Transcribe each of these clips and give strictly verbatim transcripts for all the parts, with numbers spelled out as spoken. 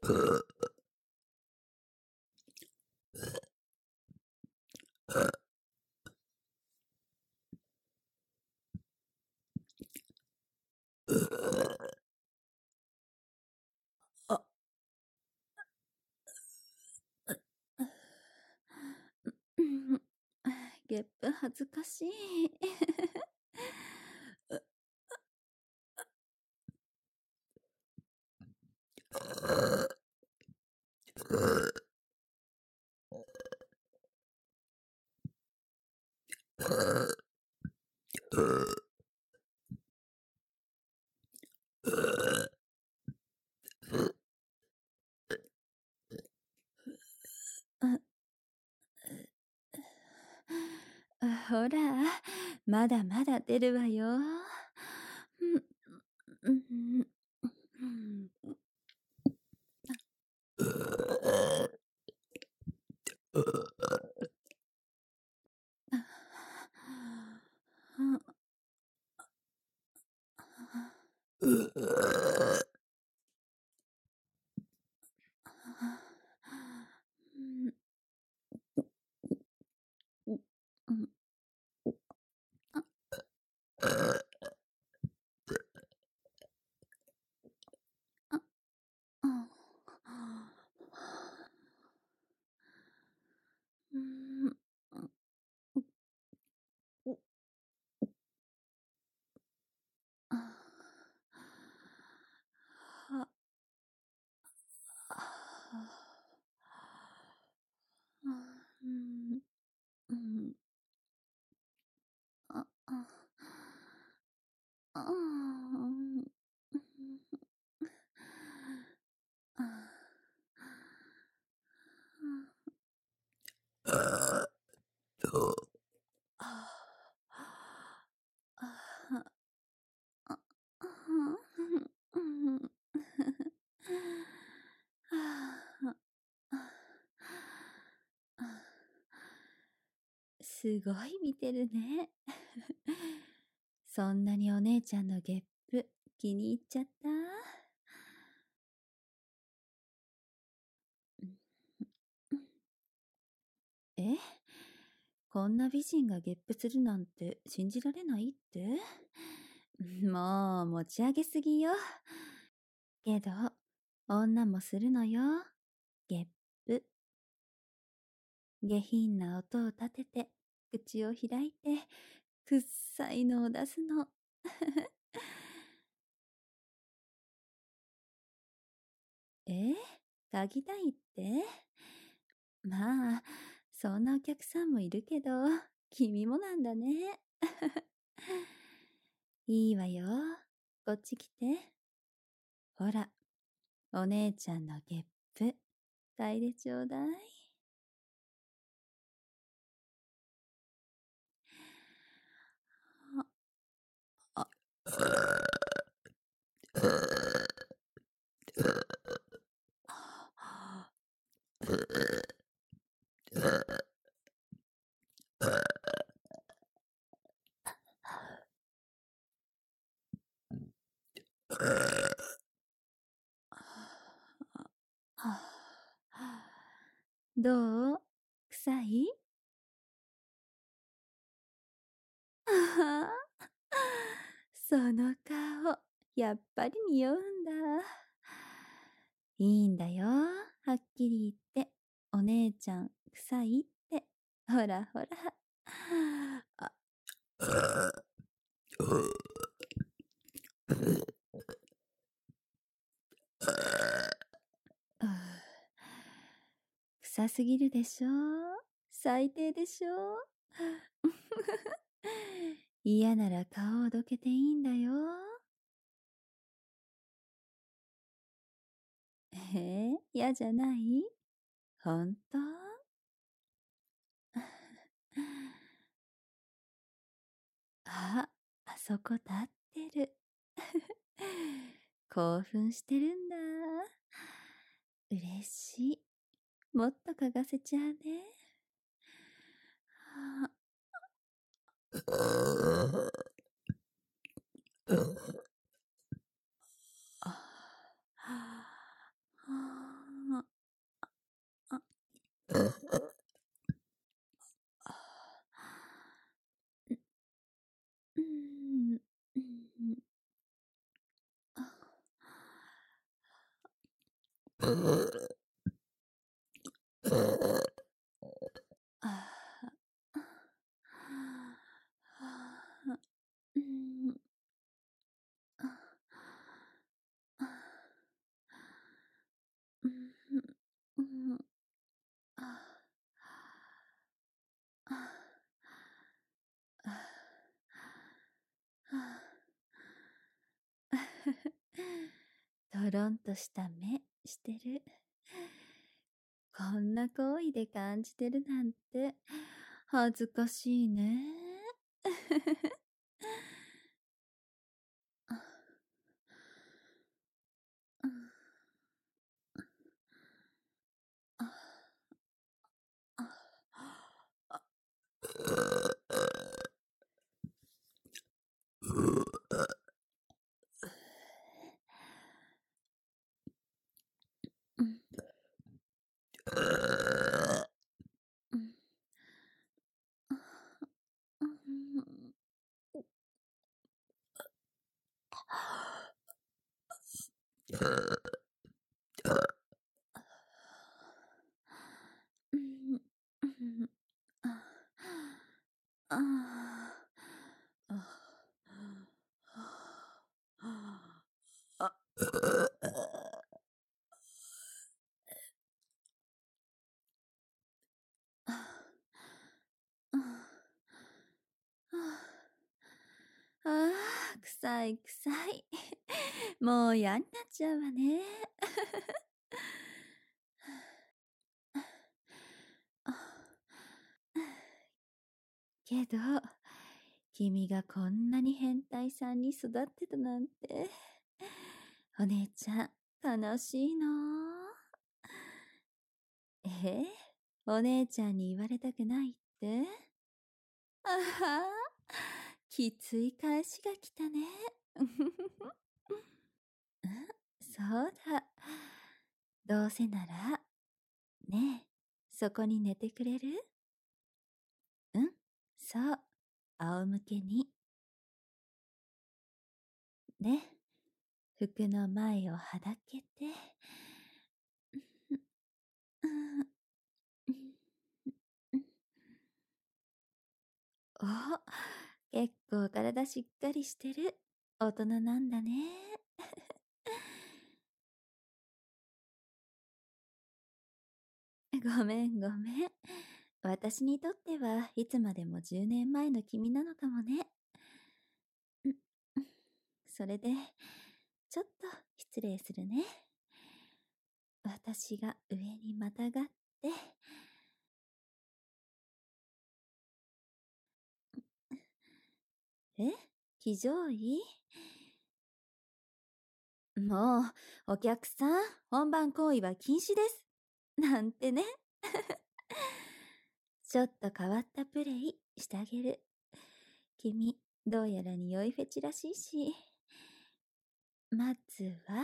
あ、うん、ゲップ恥ずかしい。ほら、まだまだ出るわよ。うん、すごい見てるね。そんなにお姉ちゃんのゲップ気に入っちゃった？え？こんな美人がゲップするなんて信じられないって？もう持ち上げすぎよ。けど、女もするのよ。ゲップ。下品な音を立てて、口を開いて、くっさいのを出すの。え？嗅ぎたいって？まあ、そんなお客さんもいるけど、君もなんだね。いいわよ。こっち来て。ほら、お姉ちゃんのゲップ、嗅いでちょうだい。あ、どう？臭い？ああ、その顔、やっぱり匂うんだ。いいんだよ、はっきり言って。お姉ちゃん、臭いって。ほらほら。あ、臭すぎるでしょ？最低でしょ？嫌なら顔をどけていいんだよ。えー、嫌じゃない？ほんと？あ、あそこ立ってる。興奮してるんだ。嬉しい。もっと嗅がせちゃうね。 あうんうんとろんとした目してる。こんな行為で感じてるなんて恥ずかしいね。ああ、臭い臭い。もう嫌になっちゃうわね。けど、君がこんなに変態さんに育ってたなんて、お姉ちゃん、悲しいの。えお姉ちゃんに言われたくないって？あはきつい返しが来たね。そうだ。どうせなら、ねえ、そこに寝てくれる？うん、そう、仰向けに。ね、服の前をはだけて。お、結構体しっかりしてる。大人なんだね。ごめんごめん。私にとってはいつまでもじゅうねんまえの君なのかもね。うんそれで、ちょっと失礼するね。私が上にまたがって、え騎乗位？もう、お客さん、本番行為は禁止です。なんてね。ちょっと変わったプレイしてあげる。君、どうやら匂いフェチらしいし。まずは、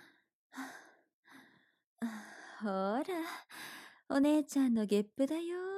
ほら、お姉ちゃんのゲップだよ。